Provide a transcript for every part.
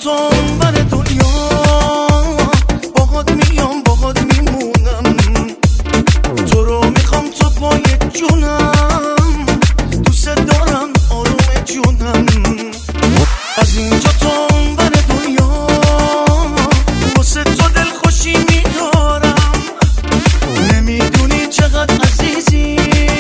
جاتون بر دنیا، باهات میام باهات میمونم، تو رو میخوام تو پای جونم، دوست دارم آروم جونم. از اینجا تون بر دنیا واسه تو دل خوشی میدارم، نمیدونی چقدر عزیزی،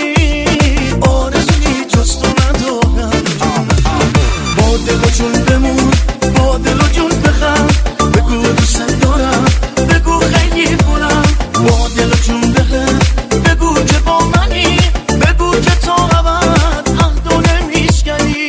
آرزویی جز تو ندارم. با دل و جون بمون، با دل و جون بخند، بگو دوست دارم، بگو خیلی کنم. با دل و جون بخند، بگو که با منی، بگو که تا ابد عهدو نمیشکنی.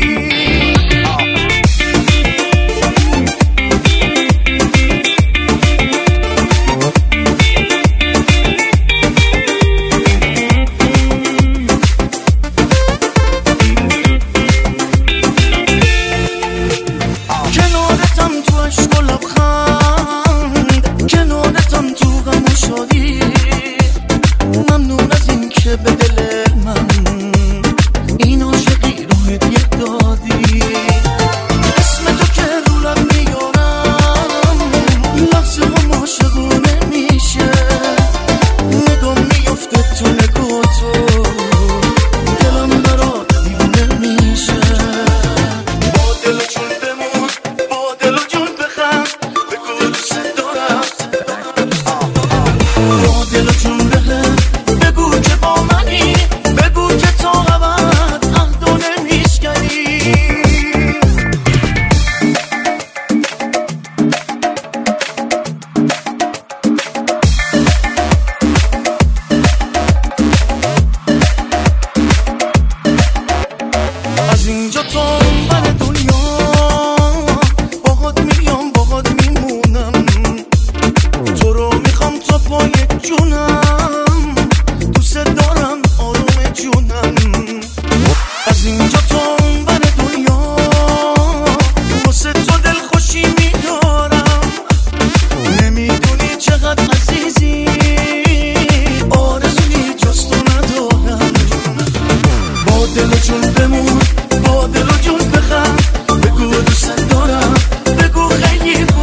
کنارتم تو عشق و لبخند، کنارتم تو غم و شادی، ممنون از این که به دل من این عاشقی رو هدیه دادی. اسم تو که رو لب میارم، لحظه هم عاشقونه میشه، نگاه میفته تو نگاه تو، دلم برات دیوونه میشه. با دل و جون بمون، با دل و جون بخند، بگو دوست دارم. با دل و جون بخند، بگو که با منی، بگو که تا ابد عهدو نمیشکنی. از اینجا تون بر دنیا، باهات میام باهات میمونم، تو رو میخوام تا پای جونم، دوست دارم آروم جونم. از اینجا تون بر دنیا واسه تو دل خوشی میدارم، نمیدونی چقدر عزیزی، آرزویی جز تو ندارم. با دل و جون بمون، با دل و جون بخند، بگو دوست دارم، بگو خیلی